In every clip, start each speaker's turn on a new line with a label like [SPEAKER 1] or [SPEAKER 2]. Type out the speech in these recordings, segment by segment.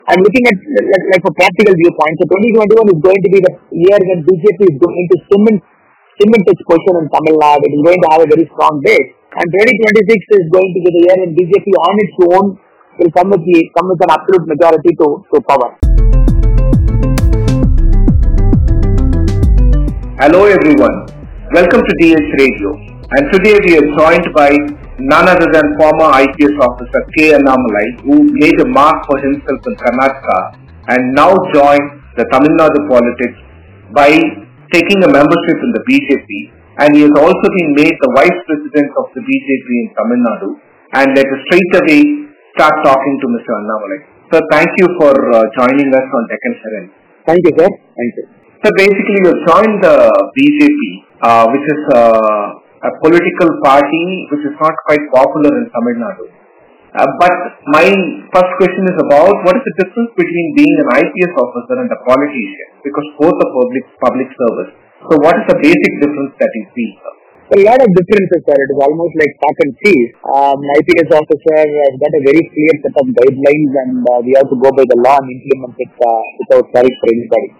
[SPEAKER 1] I'm looking at like a practical viewpoint. So 2021 is going to be the year when BJP is going to cement its position in Tamil Nadu. It is going to have a very strong base. And 2026 is going to be the year when BJP on its own will come with an absolute majority to power.
[SPEAKER 2] Hello everyone, welcome to DH Radio, and today we are joined by none other than former IPS officer K. Annamalai, who made a mark for himself in Karnataka and now joined the Tamil Nadu politics by taking a membership in the BJP, and he has also been made the vice president of the BJP in Tamil Nadu. And let us straight away start talking to Mr. Annamalai. Sir, thank you for joining us on Deccan Herald.
[SPEAKER 1] Thank you, sir. Thank you.
[SPEAKER 2] So basically, you joined the BJP, which is a political party which is not quite popular in Tamil Nadu. But my first question is about what is the difference between being an IPS officer and a politician, because both are public service. So what is the basic difference that you see?
[SPEAKER 1] A lot of differences, sir. It is almost like chalk and cheese. An IPS officer has got a very clear set of guidelines, and we have to go by the law and implement it without worry for anybody.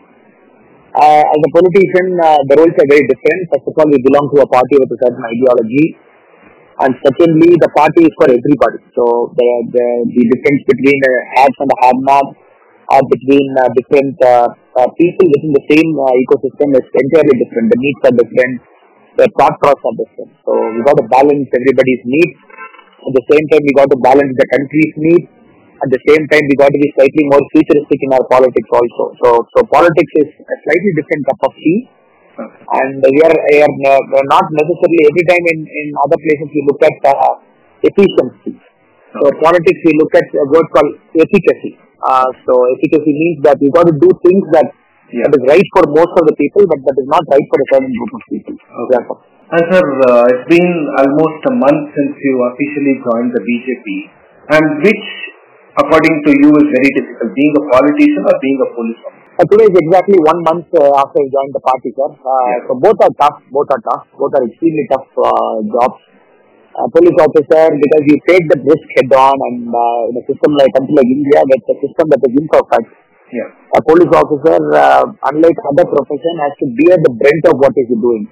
[SPEAKER 1] As a politician, the roles are very different. First of all, we belong to a party with a certain ideology, and secondly, the party is for everybody. So the difference between the haves and the have-nots, or between different people within the same ecosystem is entirely different. The needs are different. The thought process are different. So we got to balance everybody's needs. At the same time, we got to balance the country's needs. At the same time, we got to be slightly more futuristic in our politics also. So politics is a slightly different cup of tea. And we are not necessarily, every time in other places we look at efficiency. So politics, we look at a word called efficacy. So efficacy means that we got to do things that is right for most of the people, but that is not right for a certain group of people. Example.
[SPEAKER 2] And sir, it's been almost a month since you officially joined the BJP, and which, according to you, is very difficult, being a politician or being a police officer?
[SPEAKER 1] Today is exactly 1 month after I joined the party, sir. So both are tough. Both are extremely tough jobs. Police officer, because you take the risk head on, and in a system like country like India, that's a system that is imperfect. A police officer, unlike other profession, has to bear the brunt of what is he doing.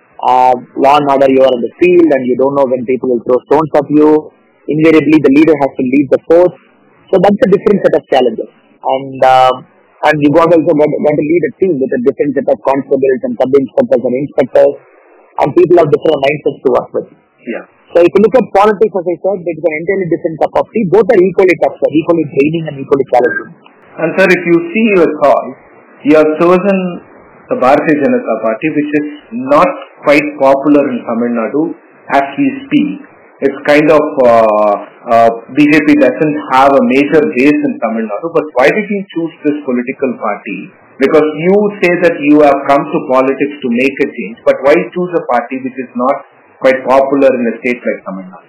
[SPEAKER 1] Law and order, you are in the field, and you don't know when people will throw stones at you. Invariably, the leader has to lead the force. So that's a different set of challenges, and you got to lead a team with a different set of constables and sub-inspectors and inspectors, and people have different mindsets to work with. So if you look at politics, as I said, it is an entirely different cup of tea. Both are equally tough, sir, equally draining and equally challenging.
[SPEAKER 2] And sir, if you see your call, you have chosen the Bharatiya Janata Party, which is not quite popular in Tamil Nadu as we speak. It's kind of, BJP doesn't have a major base in Tamil Nadu, but why did you choose this political party? Because you say that you have come to politics to make a change, but why choose a party which is not quite popular in a state like Tamil Nadu?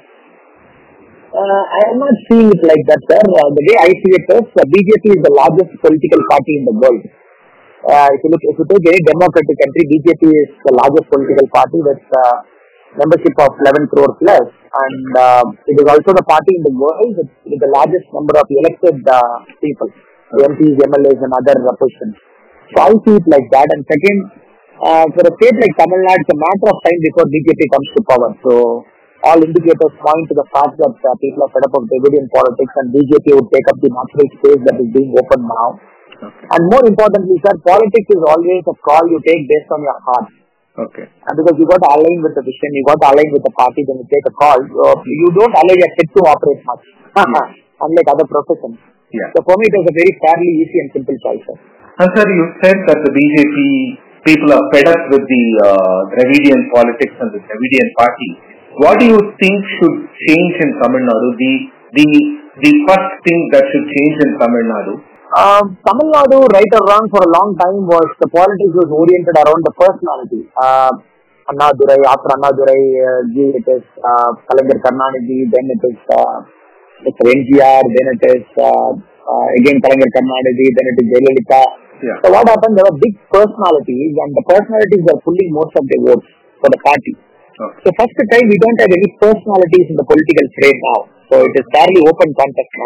[SPEAKER 1] I am not seeing it like that, sir. The way I see it is, BJP is the largest political party in the world. If you take any democratic country, BJP is the largest political party with membership of 11 crore plus, and it is also the party in the world with the largest number of elected people, MPs, MLAs and other positions. So I see it like that. And second, for a state like Tamil Nadu, it's a matter of time before BJP comes to power. So all indicators point to the fact that people are fed up of Dravidian politics, and BJP would take up the natural space that is being opened now. And more importantly, sir, politics is always a call you take based on your heart. And because you got to align with the vision, you got to align with the party, then you take a call. You don't allow your head to operate much, unlike other professions. So for me, it was a very fairly easy and simple choice.
[SPEAKER 2] And sir, you said that the BJP people are fed up with the Dravidian politics and the Dravidian party. What do you think should change in Tamil Nadu? The first thing that should change in Tamil Nadu?
[SPEAKER 1] Tamil Nadu, right or wrong, for a long time the politics was oriented around the personality. Annadurai, after Annadurai, it is Kalaignar Karunanidhi, then it is Mr. NTR, then it is again Kalaignar Karunanidhi, then it is Jayalalitha. So what happened, there were big personalities, and the personalities are pulling most of the votes for the party. So first time we don't have any personalities in the political frame now. So it is fairly open contest now.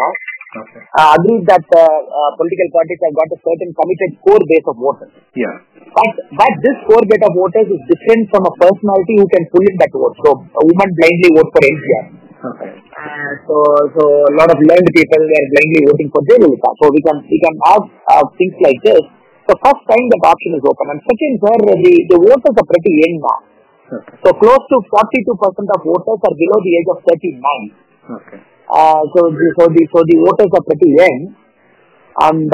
[SPEAKER 2] Okay.
[SPEAKER 1] Agreed that political parties have got a certain committed core base of voters.
[SPEAKER 2] Yeah.
[SPEAKER 1] But this core base of voters is different from a personality who can pull in that vote. So a woman blindly vote for NCR.
[SPEAKER 2] Okay.
[SPEAKER 1] So a lot of learned people were blindly voting for Jayalalitha. So we can have things like this. So first time that option is open. And second, sir, the voters are pretty young now.
[SPEAKER 2] Okay.
[SPEAKER 1] So close to 42% of voters are below the age of 39.
[SPEAKER 2] Okay.
[SPEAKER 1] So the voters are pretty young, and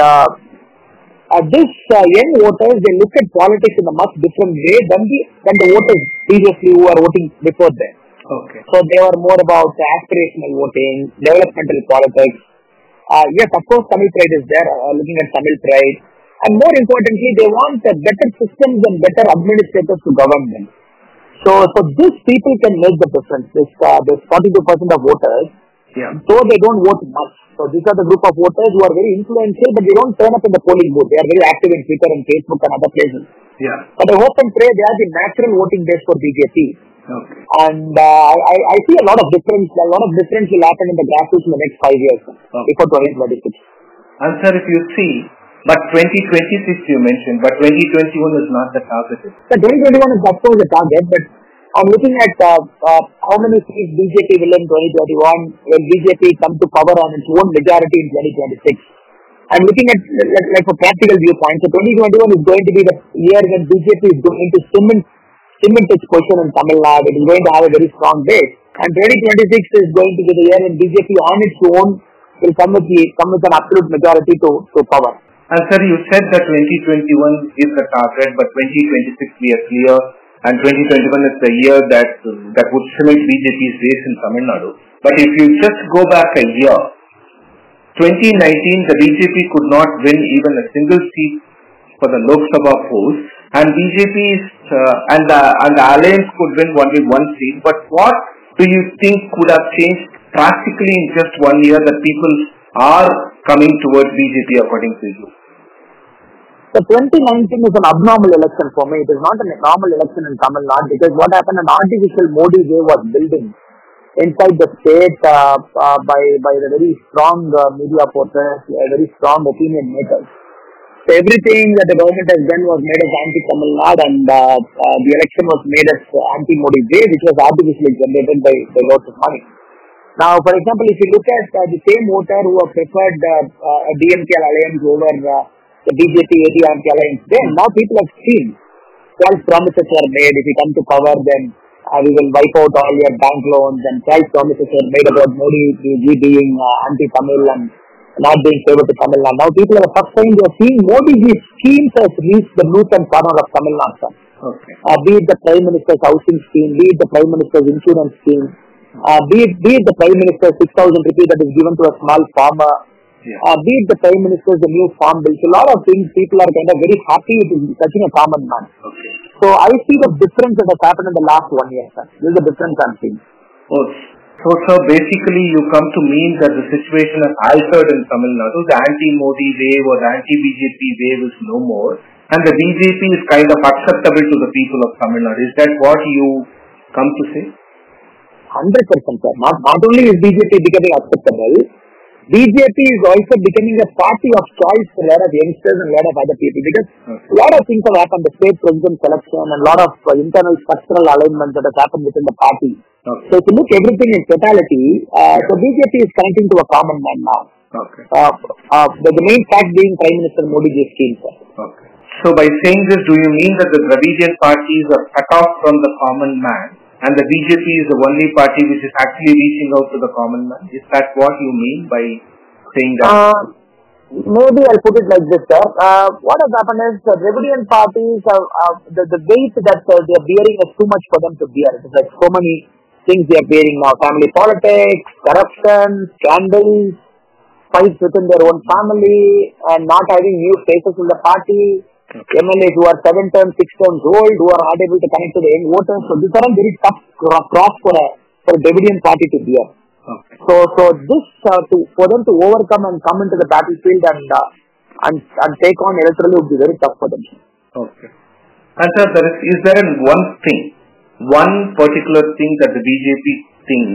[SPEAKER 1] these young voters, they look at politics in a much different way than the voters previously who are voting before them.
[SPEAKER 2] Okay.
[SPEAKER 1] So they were more about aspirational voting, developmental politics. Yes, of course, Tamil pride is there. Looking at Tamil pride, and more importantly, they want better systems and better administrators to govern them. So these people can make the difference. This 42% of voters.
[SPEAKER 2] Yeah.
[SPEAKER 1] So they don't vote much. So these are the group of voters who are very influential, but they don't turn up in the polling booth. They are very active in Twitter and Facebook and other places.
[SPEAKER 2] Yeah.
[SPEAKER 1] But I hope and pray they are the natural voting base for BJP.
[SPEAKER 2] Okay.
[SPEAKER 1] And I see a lot of difference. A lot of difference will happen in the grassroots in the next 5 years before 2026.
[SPEAKER 2] And sir, if you see, but 2026 you mentioned, but 2021 is not the target.
[SPEAKER 1] So 2021 is of course the target, but I'm looking at how many seats BJP will in 2021 when BJP come to power on its own majority in 2026. I'm looking at like a practical viewpoint. So 2021 is going to be the year when BJP is going to cement its position in Tamil Nadu. It is going to have a very strong base. And 2026 is going to be the year when BJP on its own will come with an absolute majority to power.
[SPEAKER 2] And sir, you said that 2021 is the target, but 2026 we are clear. And 2021 is the year that would cement BJP's base in Tamil Nadu. But if you just go back a year, 2019, the BJP could not win even a single seat for the Lok Sabha force, and BJP's and the alliance could win only one seat. But what do you think could have changed drastically in just 1 year that people are coming towards BJP according to you?
[SPEAKER 1] So 2019 is an abnormal election for me. It is not a normal election in Tamil Nadu because what happened, an artificial Modi wave was building inside the state by the very strong media forces, very strong opinion makers. So everything that the government has done was made as anti-Tamil Nadu, and the election was made as anti-Modi wave, which was artificially generated by lots of money. Now, for example, if you look at the same voter who have preferred a DMK alliance over the BJP ADMK alliance, then now people have seen false promises were made. If you come to power, then we will wipe out all your bank loans, and false promises were made about Modi being anti-Tamil and not being favored to Tamil Nadu. Now people are the first time they are seeing Modi's schemes has reached the nook and corner of Tamil Nadu.
[SPEAKER 2] Okay.
[SPEAKER 1] Be it the Prime Minister's housing scheme, be it the Prime Minister's insurance scheme, be it the Prime Minister's 6,000 rupees that is given to a small farmer, be it the Prime Minister's the new farm bill. So a lot of things people are kind of very happy with touching a common man.
[SPEAKER 2] Okay.
[SPEAKER 1] So I see the difference that has happened in the last 1 year, sir. This is the difference I'm seeing.
[SPEAKER 2] Oh, so sir, basically you come to mean that the situation has altered in Tamil Nadu. The anti-Modi wave or the anti-BJP wave is no more, and the BJP is kind of acceptable to the people of Tamil Nadu. Is that what you come to say?
[SPEAKER 1] 100%, sir. Not only is BJP becoming acceptable, BJP is also becoming a party of choice for a lot of youngsters and a lot of other people, because a lot of things have happened, the state president selection and a lot of internal structural alignments that have happened within the party.
[SPEAKER 2] Okay.
[SPEAKER 1] So if you look everything in totality, so BJP is connecting to a common man now.
[SPEAKER 2] Okay.
[SPEAKER 1] The main fact being Prime Minister Modi's scheme, sir.
[SPEAKER 2] Okay. So by saying this, do you mean that the Dravidian parties are cut off from the common man, and the BJP is the only party which is actually reaching out to the common man? Is that what you mean by saying that?
[SPEAKER 1] Maybe I'll put it like this, sir. What has happened is the Dravidian parties have the weight that they are bearing is too much for them to bear. It is like so many things they are bearing now: family politics, corruption, scandals, fights within their own family, and not having new faces in the party. MLAs who are 7 terms, 6 terms old, who are not able to connect to the young voters. So these are all very tough cross for a Dravidian party to bear.
[SPEAKER 2] Okay.
[SPEAKER 1] So this for them to overcome and come into the battlefield and take on electorally would be very tough for them.
[SPEAKER 2] Okay. And sir, is there one particular thing that the BJP thinks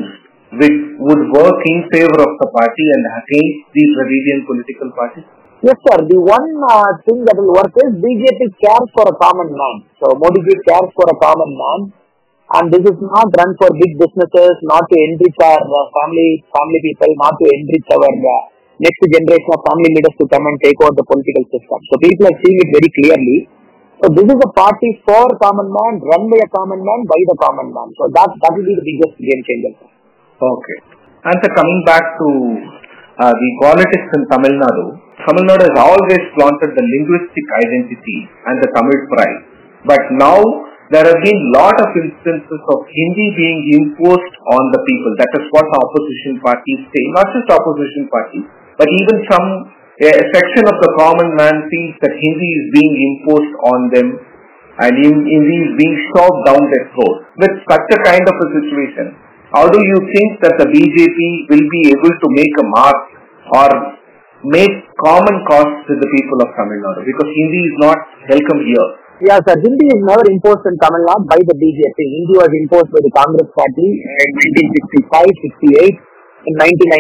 [SPEAKER 2] would work in favor of the party and against the Dravidian political parties?
[SPEAKER 1] Yes, sir. The one thing that will work is BJP cares for a common man. So Modi ji cares for a common man, and this is not run for big businesses, not to enrich our family people, not to enrich our next generation of family leaders to come and take over the political system. So people are seeing it very clearly. So this is a party for common man, run by a common man, by the common man. So that will be the biggest game changer.
[SPEAKER 2] Okay. And so coming back to the politics in Tamil Nadu has always flaunted the linguistic identity and the Tamil pride. But now there have been lot of instances of Hindi being imposed on the people. That is what the opposition parties say. Not just opposition parties, but even a section of the common man feels that Hindi is being imposed on them and Hindi is being shoved down their throat. With such a kind of a situation, how do you think that the BJP will be able to make a mark or make common cause with the people of Tamil Nadu? Because Hindi is not welcome here.
[SPEAKER 1] Yeah, sir. Hindi is never imposed in Tamil Nadu by the BJP. Hindi was imposed by the Congress party in 1965, 68, in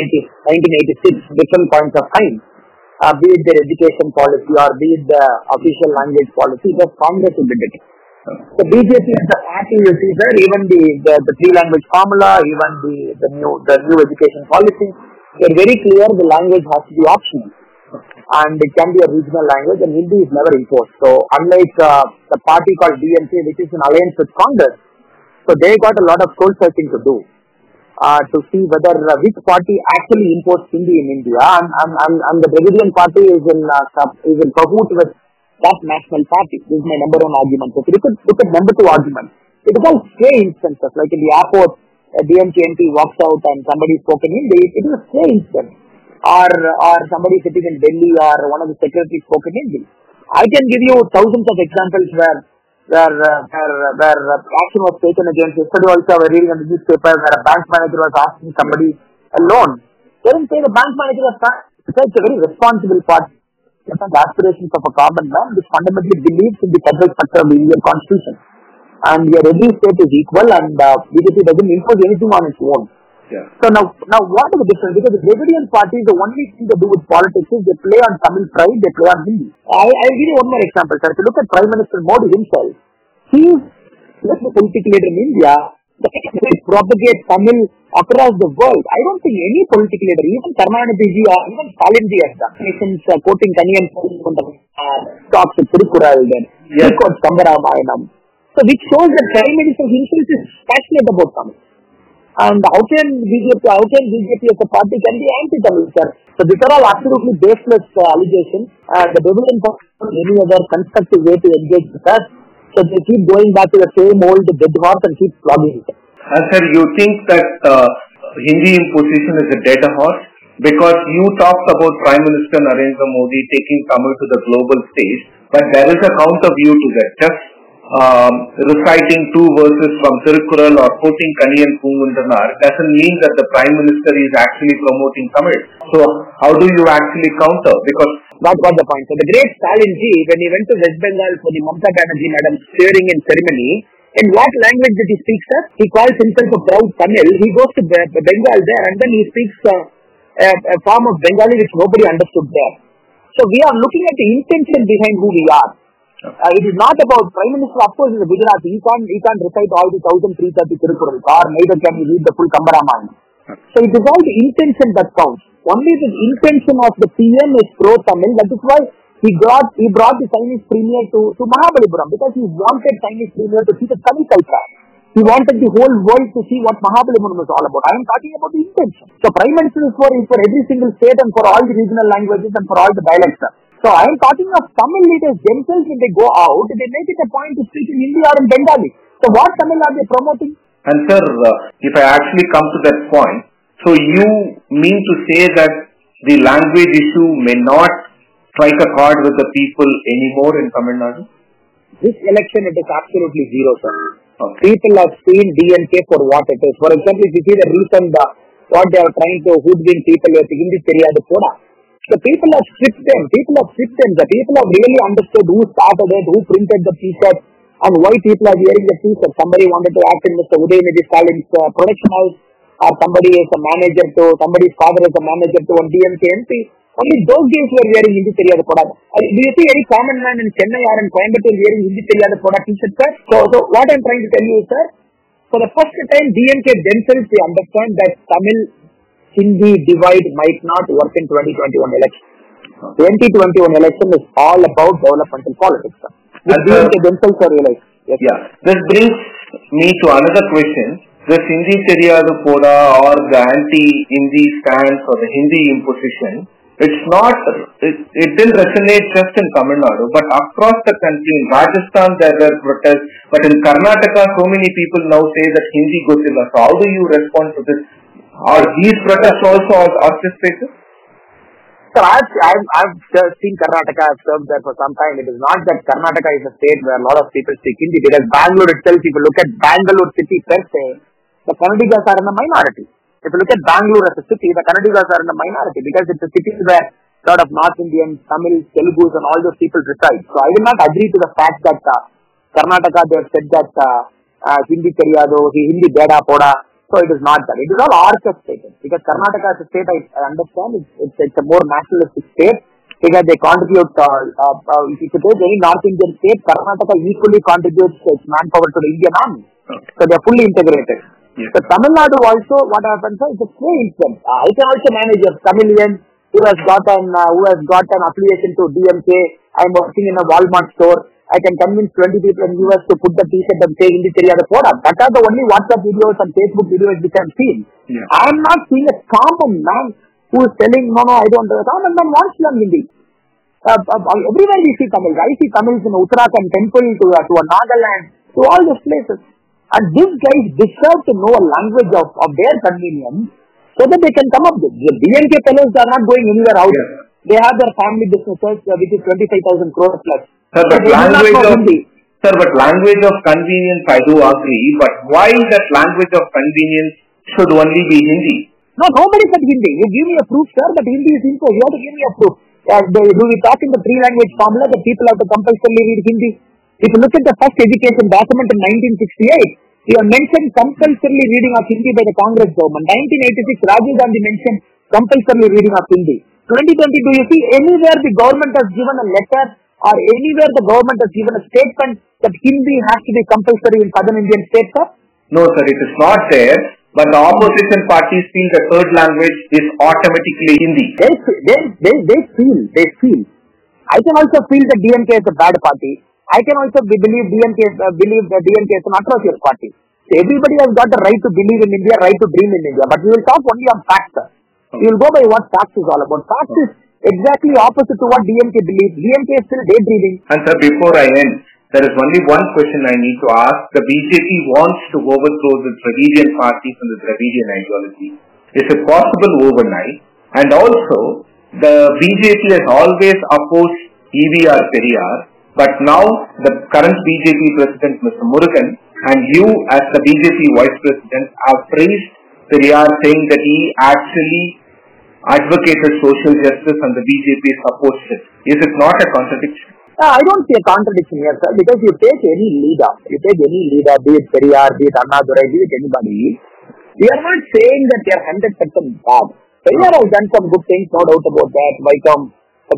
[SPEAKER 1] 1986, different points of time. Be it their education policy or be it the official language policy, the Congress who did it. The BJP is the party, you see, sir, even the three language formula, even the new education policy, they are very clear the language has to be optional. And it can be a regional language, and Hindi is never imposed. So unlike the party called DMK, which is in alliance with Congress, so they got a lot of soul searching to do to see whether which party actually imposed Hindi in India, and the Dravidian party is in cahoot with that national party. This is my number one argument. So if you look at number two argument, it is all stray instances, like in the airport, a DMK MP walks out and somebody spoke in Hindi. It is a stray instance. Or somebody sitting in Delhi or one of the secretaries spoke in Hindi. I can give you thousands of examples where action was taken against. Yesterday also I was reading in the newspaper where a bank manager was asking somebody a loan. They didn't say the bank manager was it's a very responsible party. The aspirations of a common man which fundamentally believes in the federal structure of the Indian Constitution. And here every state is equal, and BJP doesn't impose anything on its own.
[SPEAKER 2] Yeah.
[SPEAKER 1] So now what is the difference? Because the Dravidian parties, the only thing they do with politics is they play on Tamil pride, they play on Hindi. I'll give you one more example, sir. If you look at Prime Minister Modi himself, he is the political leader in India that propagate Tamil across the world. I don't think any political leader, even Karunanidhi or even Stalin ji has done. Nations quoting Kaniyan talks with Tirukural, then he quotes Kambaramayam. So which shows that Prime Minister himself is passionate about Tamil. And how can BJP as a party can be anti-Tamil, sir? So these are all absolutely baseless allegations. The Dravidian party has any other constructive way to engage with us. So they keep going back to the same old dead horse and keep flogging it.
[SPEAKER 2] And sir, you think that Hindi imposition is a dead horse? Because you talked about Prime Minister Narendra Modi taking Tamil to the global stage, but there is a counter view to that. Just reciting two verses from Tirukural or quoting Kaniyan Pungundanar doesn't mean that the Prime Minister is actually promoting Tamil. So how do you actually counter? Because
[SPEAKER 1] that got the point. So the great Stalin ji, when he went to West Bengal for the Mamata Banerjee madam's swearing-in ceremony, in what language did he speak, sir? He calls himself a proud Tamil. He goes to Bengal there and then he speaks a form of Bengali which nobody understood there. So we are looking at the intention behind who we are. It is not about Prime Minister, of course, is a Gujarati. He can't recite all the 1330 Tirukural, or neither can he read the full Kambaramayam. So it is all the intention that counts. Only the intention of the PM is pro-Tamil. That is why he brought the Chinese premier to Mahabalipuram, because he wanted Chinese premier to see the Tamil culture. He wanted the whole world to see what Mahabalipuram is all about. I am talking about the intention. So Prime Minister is for every single state and for all the regional languages and for all the dialects. So I am talking of Tamil leaders themselves. When they go out, they make it a point to speak in Hindi or in Bengali. So what Tamil are they promoting?
[SPEAKER 2] And sir, if I actually come to that point, so you mean to say that the language issue may not strike a chord with the people anymore in Tamil Nadu?
[SPEAKER 1] This election, it is absolutely zero, sir.
[SPEAKER 2] Okay.
[SPEAKER 1] People have seen DMK for what it is. For example, if you see the recent, what they are trying to hoodwink people with Hindi Teriyadu Poda. The people have stripped them. The people have really understood who started it, who printed the t-shirt, and why people are wearing the t-shirt. Somebody wanted to act in Mr. Udayanithi Stalin's production house. or somebody's father is a manager to one DMK MP. Only those days were wearing Hindi Theriyada Poda. Do you see any common man in Chennai or in Coimbatore wearing Hindi Theriyada Poda t-shirt, sir? So what I'm trying to tell you, sir, for the first time DMK themselves they understand that Tamil Hindi divide might not work in 2021 election. 2021 election is all about developmental politics, sir. DMK themselves are realized. Yes,
[SPEAKER 2] yeah. This brings me to another question. This Hindi Theriyada Poda or the anti-Hindi stance or the Hindi imposition, it didn't resonate just in Tamil Nadu, but across the country. In Rajasthan there were protests, but in Karnataka so many people now say that Hindi Godzilla. So how do you respond to this? Are these protests also orchestrated?
[SPEAKER 1] Sir, I've seen Karnataka. I've served there for some time. It is not that Karnataka is a state where a lot of people speak Hindi, because Bangalore itself, if you look at Bangalore city per se, the Kannadigas are in the minority. If you look at Bangalore as a city, the Kannadigas are in the minority because it's a city where a lot of North Indians, Tamils, Telugus and all those people reside. So I will not agree to the fact that Karnataka, they have said that Hindi Theriyado, Hindi Beda Poda. So it is not that. It is all orchestrated. Because Karnataka as a state, I understand, it's a more nationalistic state because they contribute, if you take any North Indian state, Karnataka equally contributes its manpower to the Indian army. So they are fully integrated.
[SPEAKER 2] Yes.
[SPEAKER 1] So Tamil Nadu also, what happens is a play instance. I can also manage a Tamilian who has got an affiliation to DMK. I'm working in a Walmart store. I can convince 20 people in US to put the t-shirt and say Hindi Theriyada Poda. That are the only WhatsApp videos and Facebook videos which I've seen.
[SPEAKER 2] Yeah.
[SPEAKER 1] I'm not seeing a common man who is telling, no, I don't. Common man wants to learn Hindi. Everywhere we see Tamils. I see Tamils in Uttarakhand temple to a Nagaland, to all these places. And these guys deserve to know a language of their convenience so that they can come up with. The DMK fellows are not going anywhere out. Yeah. They have their family businesses which is 25,000 crores plus.
[SPEAKER 2] Sir, but language of convenience, I do agree. But why that language of convenience should only be Hindi?
[SPEAKER 1] No, nobody said Hindi. You give me a proof, sir, but Hindi is info. You have to give me a proof. Do we talk in the three-language formula that people have to compulsorily read Hindi? If you look at the first education document in 1968, you have mentioned compulsorily reading of Hindi by the Congress government. 1986, Rajiv Gandhi mentioned compulsorily reading of Hindi. 2020, do you see anywhere the government has given a letter or anywhere the government has given a statement that Hindi has to be compulsory in southern Indian states, sir?
[SPEAKER 2] No, sir, it is not there. But the opposition parties feel the third language is automatically Hindi.
[SPEAKER 1] They feel. I can also feel that DMK is a bad party. I can also believe that DMK is an atrocious party. So everybody has got the right to believe in India, right to dream in India. But we will talk only on facts, sir. We will go by what facts is all about. Facts is exactly opposite to what DMK believes. DMK is still daydreaming.
[SPEAKER 2] And sir, before I end, there is only one question I need to ask. The BJP wants to overthrow the Dravidian parties and the Dravidian ideology. Is it possible overnight? And also, the BJP has always opposed EVR Periyar. But now, the current BJP president, Mr. Murugan, and you as the BJP vice president have praised Periyar, saying that he actually advocated social justice and the BJP supports it. Is it not a contradiction?
[SPEAKER 1] I don't see a contradiction here, sir, because you take any leader, be it Periyar, be it Annadurai, be it anybody, we are not saying that they are 100% bad. Periyar has done some good things, no doubt about that. Vaikom,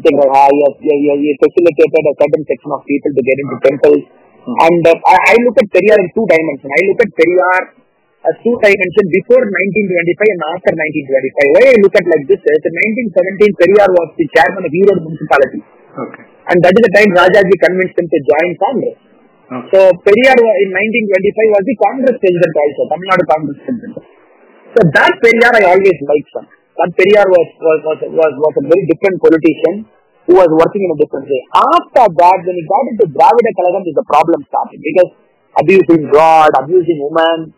[SPEAKER 1] he facilitated a certain section of people to get into temples. And I look at Periyar in two dimensions. I look at Periyar as two dimensions before 1925 and after 1925. Why I look at like this is, in 1917, Periyar was the chairman of Erode municipality.
[SPEAKER 2] Okay.
[SPEAKER 1] And that is the time Rajaji convinced him to join Congress. Okay. So Periyar in 1925 was the Congress president also, Tamil Nadu Congress president. So that Periyar I always liked, sir. That Periyar was a very different politician who was working in a different way. After that, when he got into Dravida Kalagam, the problem started because abusing God, abusing women,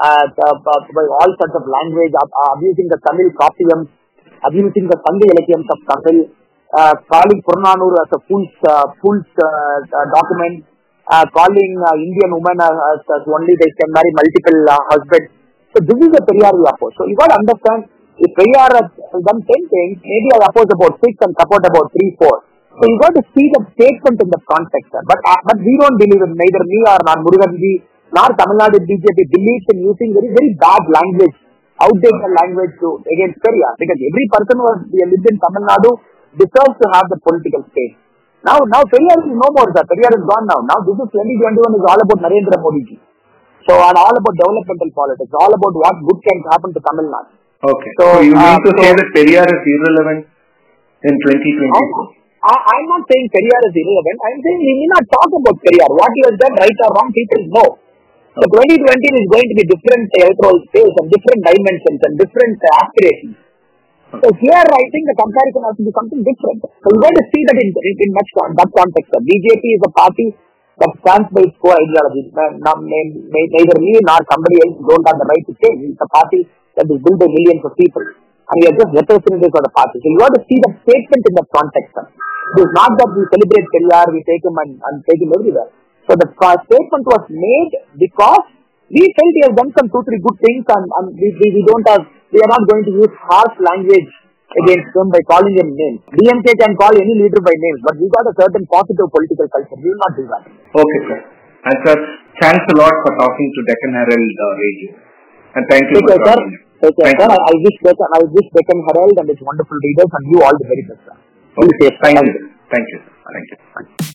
[SPEAKER 1] all sorts of language, abusing the Tamil copyums, abusing the Sandhi Ilakyams of Tamil, calling Purnanur as a fool's document, calling Indian women as only they can marry multiple husbands. So this is the Periyar we oppose. So you got to understand, if Periyar has done 10 things, maybe I oppose about 6 and support about 3, 4. So you got to see the statement in the context. But we don't believe in, neither me or Muruganji nor Tamil Nadu BJP believes in using very, very bad language outdate the language against Periyar, because every person who has lived in Tamil Nadu deserves to have the political space. Now Periyar is no more, sir. Periyar is gone now. Now this is 2021 is all about Narendra Modi ji. So, and all about developmental politics, all about what good can happen to Tamil Nadu.
[SPEAKER 2] Okay. So you mean to say that Periyar is irrelevant in 2020?
[SPEAKER 1] I'm not saying Periyar is irrelevant. I'm saying we may not talk about Periyar. What he has done, right or wrong, people know. So 2020 is going to be different electoral space and different dimensions and different aspirations. So here, I think the comparison has to be something different. So we're going to see that in that context. BJP is a party that stands by its core ideology. Neither me nor somebody else don't have the right to change. It's a party that is built by millions of people. And we are just representatives of the party. So you got to see the statement in that context. It is not that we celebrate Periyar, we take him and take him everywhere. So the statement was made because we felt he has done some 2-3 good things, and we are not going to use harsh language against him by calling him names. DMK can call any leader by names, but we got a certain positive political culture. We will not do that.
[SPEAKER 2] Okay, sir. And sir, thanks a lot for talking to Deccan Herald Radio. And thank you for talking.
[SPEAKER 1] Take care, sir. I wish Deccan Herald and its wonderful readers and you all the very best, sir.
[SPEAKER 2] Okay. Thank you. Thank you.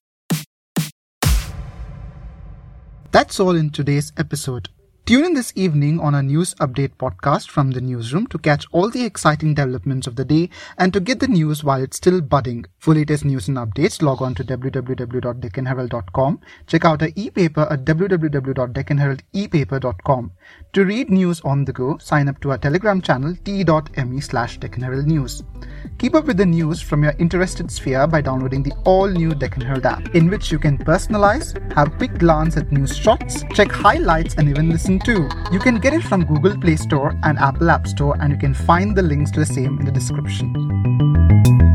[SPEAKER 3] That's all in today's episode. Tune in this evening on our news update podcast from the newsroom to catch all the exciting developments of the day and to get the news while it's still budding. For latest news and updates, log on to www.deccanherald.com. Check out our e-paper at www.deccanheraldepaper.com. To read news on the go, sign up to our Telegram channel t.me/DeccanHeraldNews. Keep up with the news from your interested sphere by downloading the all-new Deccan Herald app, in which you can personalize, have a quick glance at news shots, check highlights and even listen to. You can get it from Google Play Store and Apple App Store, and you can find the links to the same in the description.